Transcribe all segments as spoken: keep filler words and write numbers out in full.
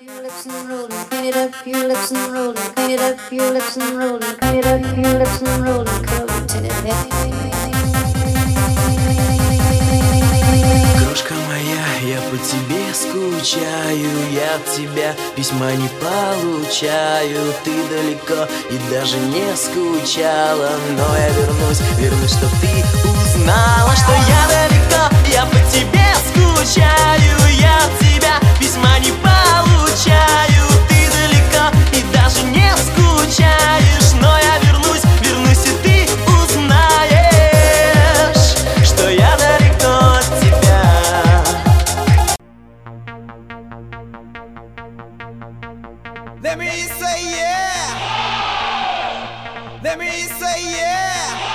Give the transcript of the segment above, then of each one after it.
your lips and roll and clean it up, your lips and roll and clean it up, your lips and roll and clean it up, your lips and roll and curl till it. Крошка моя, я по тебе скучаю, я от тебя письма не получаю. Ты далеко и даже не скучала, но я вернусь, вернусь, чтоб ты узнала, что я далеко, я по тебе скучаю, я от тебя письма не получаю. Ты далеко и даже не скучаешь, но я вернусь, вернусь, и ты узнаешь, что я далеко от тебя. Let me say yeah. Let me say yeah.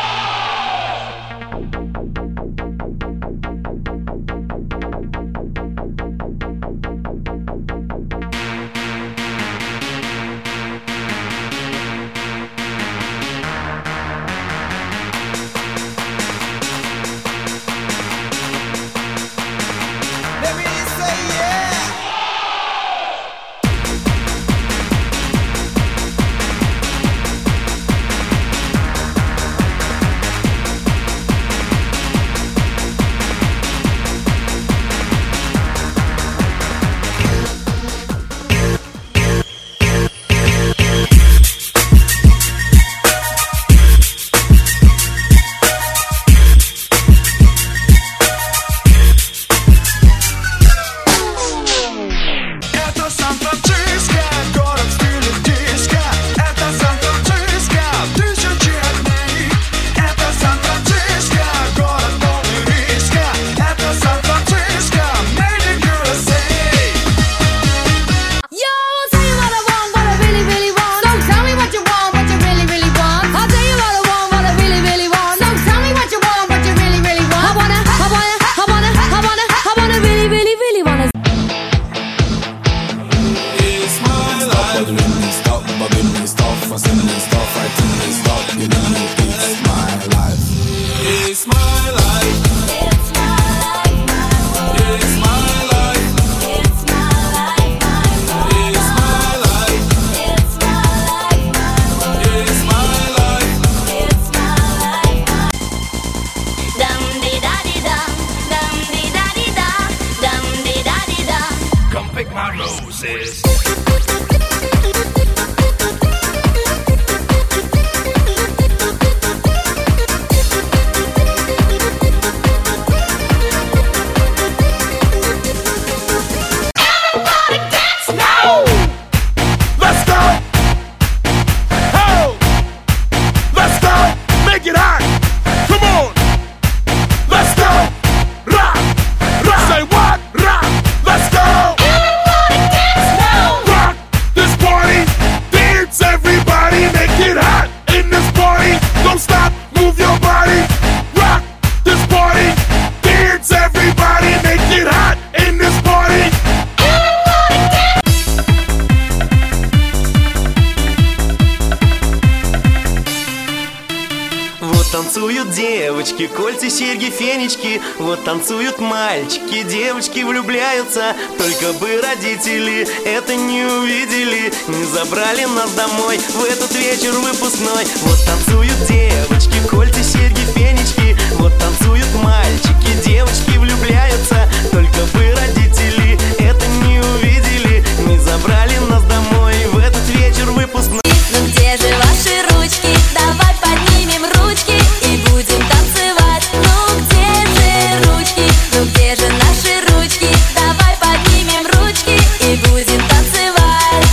Танцуют девочки, кольца, серьги, фенечки. Вот танцуют мальчики, девочки влюбляются. Только бы родители это не увидели, не забрали нас домой в этот вечер выпускной. Вот танцуют девочки, кольца, серьги, фенечки. Вот танцуют мальчики, девочки влюбляются. Только бы родители это не увидели, не забрали нас домой в этот вечер выпускной. Ну где же ваши ручки? Давай поднимем ручки и будем танцевать. Ну где же ручки? Ну где же наши ручки? Давай поднимем ручки и будем танцевать.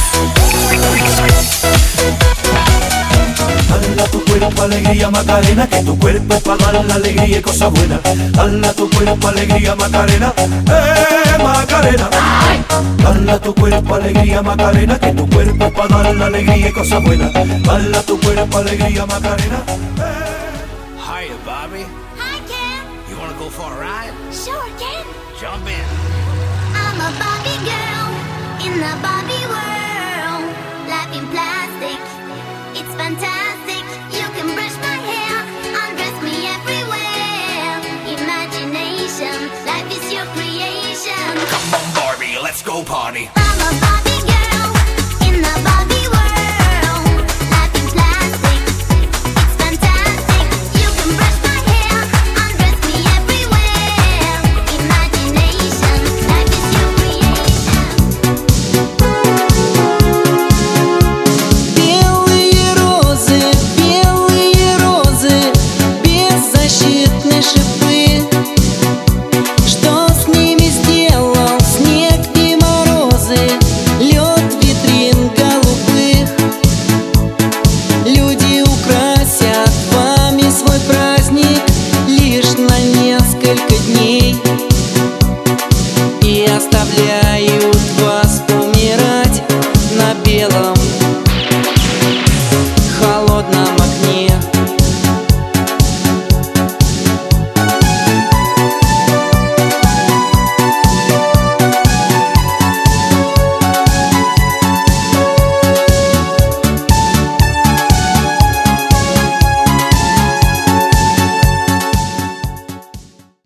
Dala tu cuerpo alegría Macarena, que tu cuerpo es para dar la alegría y cosas buenas. Dala tu cuerpo alegría Macarena, eh Macarena. Dala tu cuerpo alegría Macarena, que tu cuerpo es para dar la alegría y cosas buenas. Dala tu cuerpo alegría Macarena. Hiya, Bobby. Hi, Ken. You wanna go for a ride? Sure, Ken. Jump in. I'm a Barbie girl in the Barbie world. Life in plastic, it's fantastic. You can brush my hair, undress me everywhere. Imagination, life is your creation. Come on, Barbie, let's go party. I'm a Barbie girl. телом